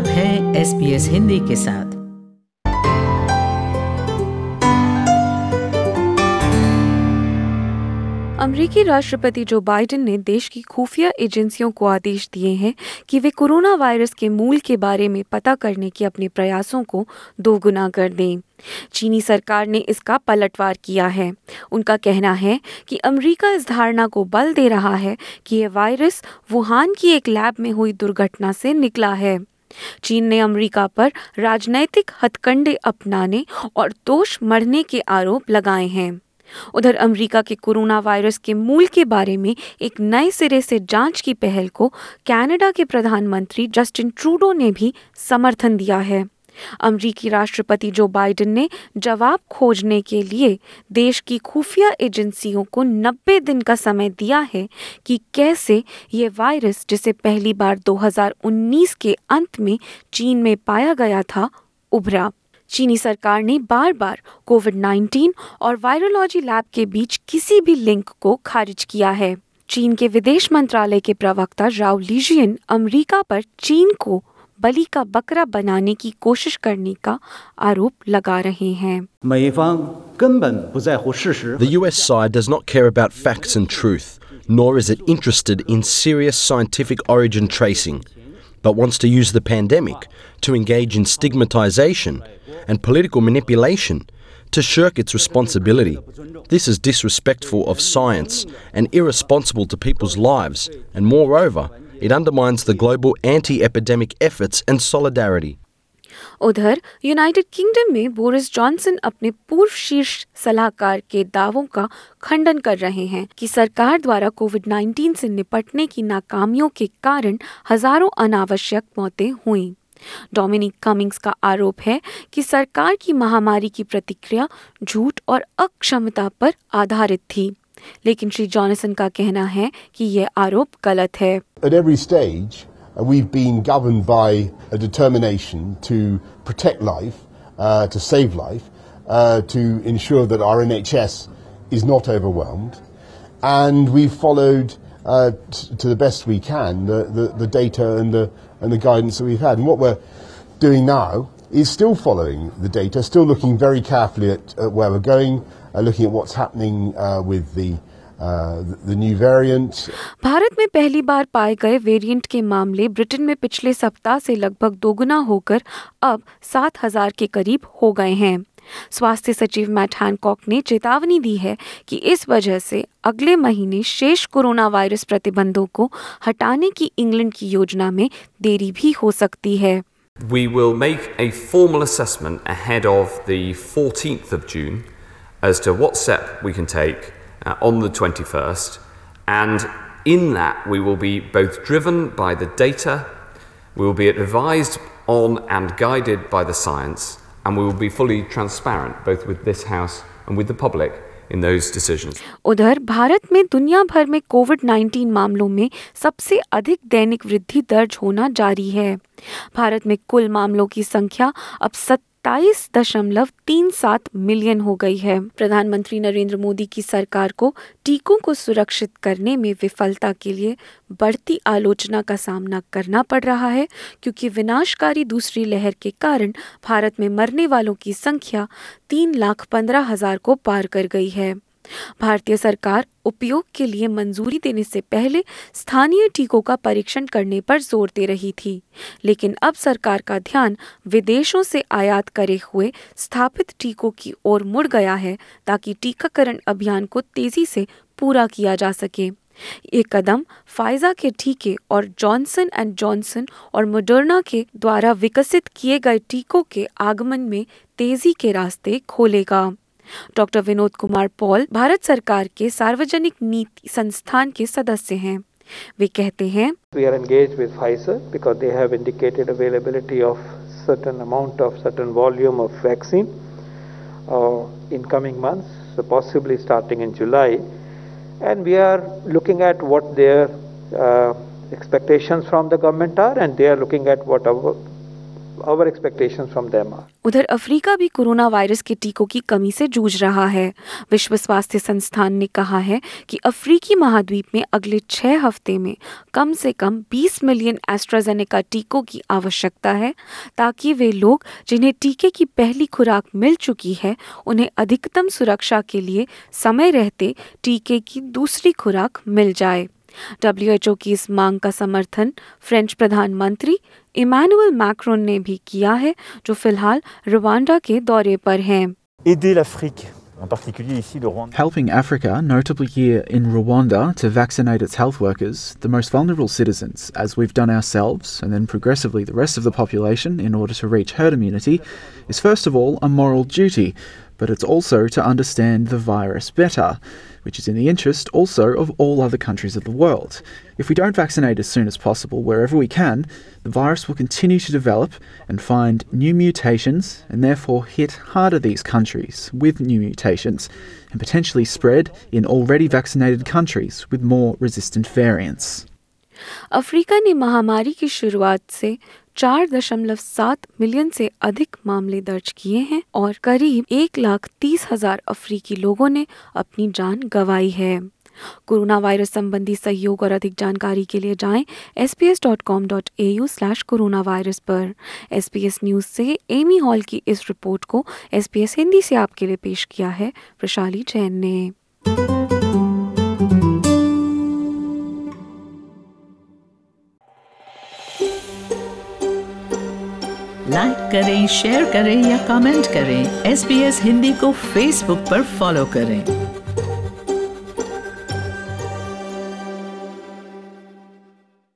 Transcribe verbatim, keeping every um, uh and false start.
आप हैं S B S Hindi के साथ। अमेरिकी राष्ट्रपति जो बाइडेन ने देश की खुफिया एजेंसियों को आदेश दिए हैं कि वे कोरोना वायरस के मूल के बारे में पता करने के अपने प्रयासों को दोगुना कर दें। चीनी सरकार ने इसका पलटवार किया है। उनका कहना है कि अमेरिका इस धारणा को बल दे रहा है कि यह वायरस वुहान की एक लैब में हुई दुर्घटना से निकला है। चीन ने अमेरिका पर राजनैतिक हथकंडे अपनाने और दोष मढ़ने के आरोप लगाए हैं। उधर अमेरिका के कोरोना वायरस के मूल के बारे में एक नए सिरे से जांच की पहल को कनाडा के प्रधानमंत्री जस्टिन ट्रूडो ने भी समर्थन दिया है। अमेरिकी राष्ट्रपति जो बाइडेन ने जवाब खोजने के लिए देश की खुफिया एजेंसियों को नब्बे दिन का समय दिया है कि कैसे ये वायरस, जिसे पहली बार दो हज़ार उन्नीस के अंत में चीन में पाया गया था, उभरा। चीनी सरकार ने बार बार कोविड नाइन्टीन और वायरोलॉजी लैब के बीच किसी भी लिंक को खारिज किया है। चीन के विदेश मंत्रालय के प्रवक्ता राव लीजियन अमेरिका पर चीन को बलि का बकरा बनाने की कोशिश करने का आरोप लगा रहे हैं। The U S side does not care about facts and truth, nor is it interested in serious scientific origin tracing, but wants to use the pandemic to engage in stigmatization and political manipulation to shirk its responsibility. This is disrespectful of science and irresponsible to people's lives, and moreover, it undermines the global anti-epidemic efforts and solidarity. उधर United Kingdom में Boris Johnson अपने पूर्व शीर्ष सलाहकार के दावों का खंडन कर रहे हैं कि सरकार द्वारा कोविड नाइन्टीन से निपटने की नाकामियों के कारण हजारों अनावश्यक मौतें हुईं। डोमिनिक कमिंग्स का आरोप है कि सरकार की महामारी की प्रतिक्रिया झूठ और अक्षमता पर आधारित थी, लेकिन श्री जॉनसन का कहना है कि यह आरोप गलत है। At every stage, uh, we've been governed by a determination to protect life, uh, to save life, uh, to ensure that our N H S is not overwhelmed, and we've followed uh, t- to the best we can the, the, the data and the and the guidance that we've had. And what we're doing now is still following the data, still looking very carefully at, at where we're going, uh, looking at what's happening uh, with the uh, the new variant. Bharat में पहली बार पाए गए variant के मामले Britain में पिछले सप्ताह से लगभग दोगुना होकर अब सात हजार के करीब हो गए हैं। स्वास्थ्य सचिव मैट हैनकॉक ने चेतावनी दी है कि इस वजह से अगले महीने शेष कोरोना वायरस प्रतिबंधों को हटाने की इंग्लैंड की योजना में देरी भी हो सकती है। We will make a formal assessment ahead of the fourteenth of June as to what step we can take uh, on the twenty-first, and in that we will be both driven by the data, we will be advised on and guided by the science, and we will be fully transparent both with this House and with the public in those decisions. उधर भारत में दुनिया भर में Covid nineteen मामलों में सबसे अधिक दैनिक वृद्धि दर्ज होना जारी है। भारत में कुल मामलों की संख्या अब सत्ताईस दशमलव तीन सात मिलियन हो गई है। प्रधानमंत्री नरेंद्र मोदी की सरकार को टीकों को सुरक्षित करने में विफलता के लिए बढ़ती आलोचना का सामना करना पड़ रहा है, क्योंकि विनाशकारी दूसरी लहर के कारण भारत में मरने वालों की संख्या तीन लाख पंद्रह हजार को पार कर गई है। भारतीय सरकार उपयोग के लिए मंजूरी देने से पहले स्थानीय टीकों का परीक्षण करने पर जोर दे रही थी, लेकिन अब सरकार का ध्यान विदेशों से आयात करे हुए स्थापित टीकों की ओर मुड़ गया है, ताकि टीकाकरण अभियान को तेजी से पूरा किया जा सके। ये कदम फाइजा के टीके और जॉनसन एंड जॉनसन और मॉडर्ना के द्वारा विकसित किए गए टीकों के आगमन में तेजी के रास्ते खोलेगा। डॉक्टर विनोद कुमार पॉल भारत सरकार के सार्वजनिक नीति संस्थान के सदस्य हैं। वे कहते हैं, We are engaged with Pfizer because they have indicated availability of certain amount of certain volume of vaccine uh, in coming months, so possibly starting in July, and we are looking at what their uh, expectations from the government are, and they are looking at what our our expectations from them are. उधर Africa भी corona virus के टीकों की कमी से जूझ रहा है। विश्व स्वास्थ्य संस्थान ने कहा है कि अफ्रीकी महाद्वीप में अगले छह हफ्ते में कम से कम बीस मिलियन एस्ट्राजेनेका टीकों की आवश्यकता है, ताकि वे लोग जिन्हें टीके की पहली खुराक मिल चुकी है उन्हें अधिकतम सुरक्षा के लिए समय रहते टीके की दूसरी खुराक मिल जाए। डब्ल्यू एच ओ की इस मांग का समर्थन फ्रेंच प्रधानमंत्री इमैनुअल मैक्रोन ने भी किया है, जो फिलहाल रवांडा के दौरे पर हैं। Aider l'Afrique, en particulier ici le Rwanda. Helping Africa, notably here in Rwanda, to vaccinate its health workers, the most vulnerable citizens, as we've done ourselves, and then progressively the rest of the population in order to reach herd immunity, is first of all a moral duty, but it's also to understand the virus better, which is in the interest also of all other countries of the world. If we don't vaccinate as soon as possible wherever we can, the virus will continue to develop and find new mutations and therefore hit harder these countries with new mutations and potentially spread in already vaccinated countries with more resistant variants. Africa ने महामारी की शुरुआत से चार दशमलव सात million से अधिक मामले दर्ज किए हैं और करीब एक लाख तीस हजार अफ्रीकी लोगों ने अपनी जान गंवाई है। कोरोना वायरस संबंधी सहयोग और अधिक जानकारी के लिए जाएं S P S dot com dot A U slash corona virus पर। एस पी एस न्यूज से एमी हॉल की इस रिपोर्ट को एस पी एस हिंदी से आपके लिए पेश किया है प्रशाली जैन ने। लाइक करें, शेयर करें या कमेंट करें। एस बी एस हिंदी को फेसबुक पर फॉलो करें।